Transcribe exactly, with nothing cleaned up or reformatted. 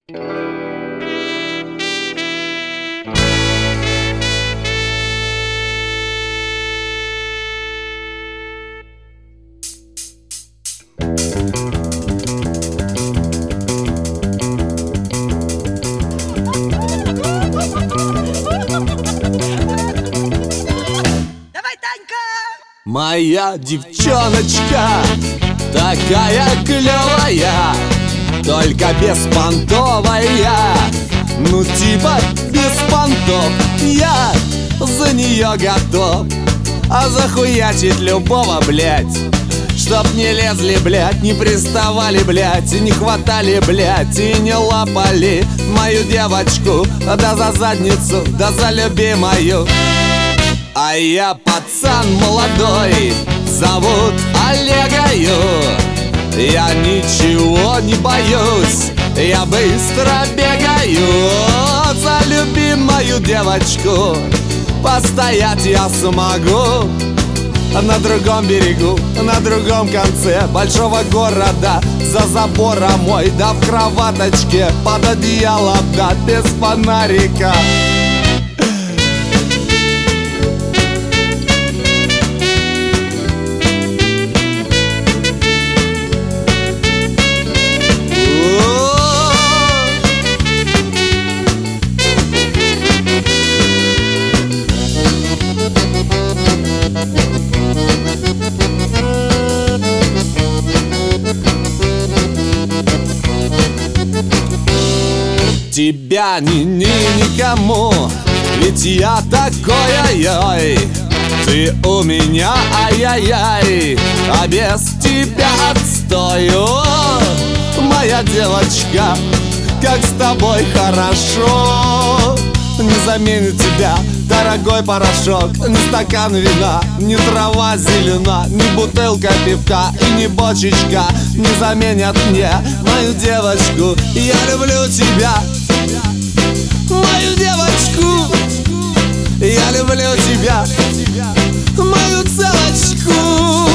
Моя девчоночка такая клевая, только беспонтовая. Ну типа без понтов. Я за нее готов, а захуячить любого, блять. Чтоб не лезли, блять, не приставали, блять, и не хватали, блять, и не лапали мою девочку, да за задницу, да за любимую. А я пацан молодой, зовут Олегою. Я ничего не боюсь, я быстро бегаю. За любимую девочку постоять я смогу. На другом берегу, на другом конце большого города, за забором мой, да в кроваточке под одеялом, да без фонарика. Тебя ни, ни, никому, ведь я такой, ай-яй. Ты у меня, ай-яй-яй, а без тебя отстой. О, моя девочка, как с тобой хорошо. Не заменит тебя дорогой порошок, ни стакан вина, ни трава зелена, ни бутылка пивка и ни бочечка не заменят мне мою девочку. Я люблю тебя, мою девочку. Я люблю тебя, мою целочку.